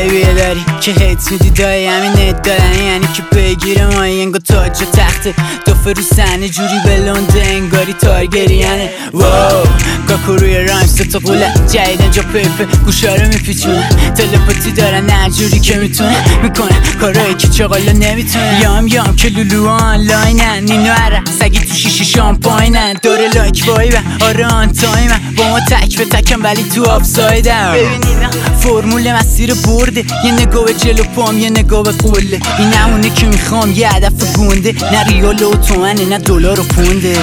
بیبی داری که هیت میدی دایی همین نت دارن، یعنی که بگیره مایی انگار تاج و تخته دفعه رو سنه جوری بلنده انگاری تارگریانه. واو کاکو روی رایم ستا قوله جدیدن جا پیپه گوشاره میپیچونه تلپاتی دارن نه جوری که میتونه میکنه کارایی که چاقالا نمیتونه. یام که لولو آنلاینن نینو عرق سگی تو شیشی شامپاینن داره لایک وایبن آره آن تایمن با ما تک به تکم ولی تو آفسایدن. ببینین فرمول مسیر برده یه نگاه به جلو پام یه نگاه به قله این همونه که میخوام یه هدف گونده نه ریال و تومنه نه دلار و پونده.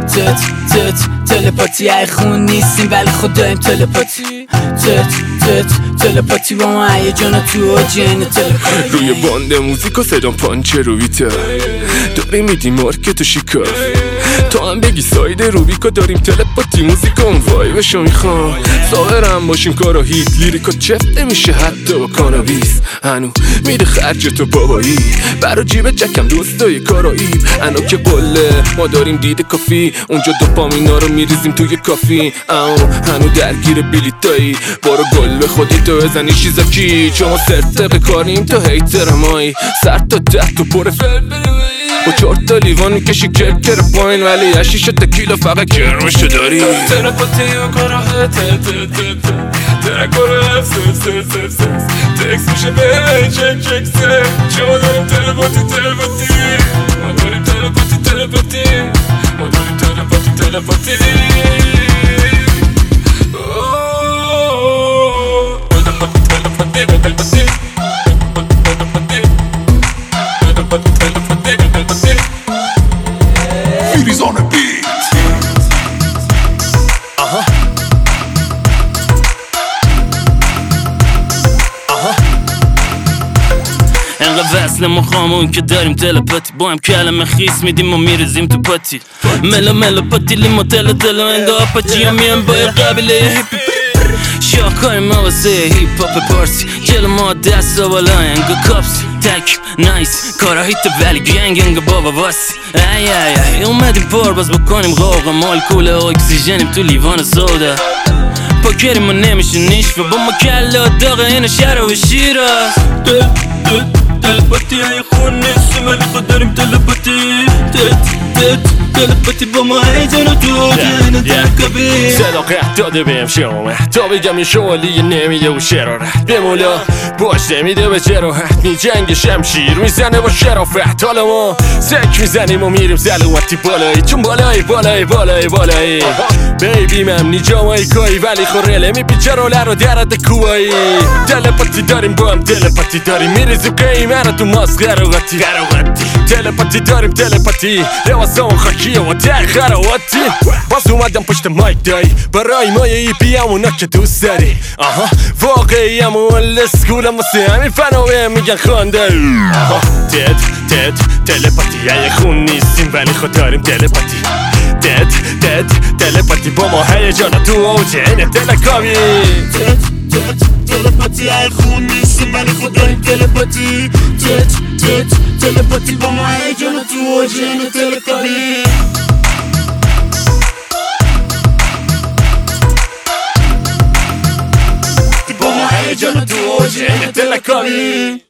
تلپاتی های خون نیستیم ولی خود داریم تلپاتی. تلپاتی با ما هیجانا تو اوجین تلپاتی. روی باند موزیک و صدام پانچه رو بیتر داری میدی مارکت و شیکاف تا هم بگی ساید روبیکا داریم تلپاتی موزیک اون وایبشو میخوام ظاهرم باشیم کارا هیت لیریکا چفت نمیشه حتی با کانابیس هنو میده خرج تو بابایی برا جیب جکم دوستای کارایی انا که قله ما داریم دید کافی اونجا دوپامینا رو میریزیم توی کافی هنو درگیر بلیتایی برو گل به خودی تو بزنی شیزاکی چون سرتق کاریم تو هیتر مایی سر تا ده تو پر با 4 تا لیوان میکشی کرکر پایین ولی 8 تکیلا فقط کرمشو داری. تلپاتی و کاراه ترکاره تکس میشه به چک چون داریم تلپاتی ما داریم تلپاتی ما داریم تلپاتی He's on the beat. انقدر وصل مخامون که داریم تلپاتی با هم کلمه خیس میدیم و میرزیم تو پاتی ملو پاتی لیمو تلو انگاه آپاچی ها میان با قبیله هیپی شاکای ما واسه هیپ هاپ پارسی جلو ما دست و بالا انگاه کاپسی تک نایس کاراهی تو ولی گنگ انگاه بابا واسی ای اومدیم پار باز بکنیم غاقا مالکول اکسیژنیم تو لیوان سودا پاکریم و نمیشه نیش و با ما کلا داغه اینو شهر و شیراز. تلپاتی های خون نیستیم ولی خود داریم تلپاتی تلپاتی با ما هیجان تو جنه تلکبی صداقت داده بهم شامه تا بگم این شوالیه نمیده و شرارت به مولا باش نمیده به جراحت میجنگ شمشیر میزنه با شرافت حالا ما سک میزنیم و میریم سلامتی بالایی چون بالایی بیبی ممنی جامعی کایی ولی خورله میپیچه روله رو درد کوایی تلپاتی داریم با هم تلپاتی داریم میریزیم قیمه رو تو ماسک غراغتی تلپاتی داریم تلپاتی لباسمون خاکیه و ته خرواتی باز اومدم پشت مایک دایی برای ما یه ایپی همونا که دوست داری واقعی همون لسکولم واسه همین فناوه میگن خانده تلپاتی های خون نیستیم ولی خود داریم تلپاتی تلپاتی با ما هیجانا تو اوج این تلکامی تلپاتی های خون نیستیم ولی خود داریم تلپاتی تلپاتی با ما هیجانا تو اوج این تلکامی با ما هیجانا تو اوج این تلکامی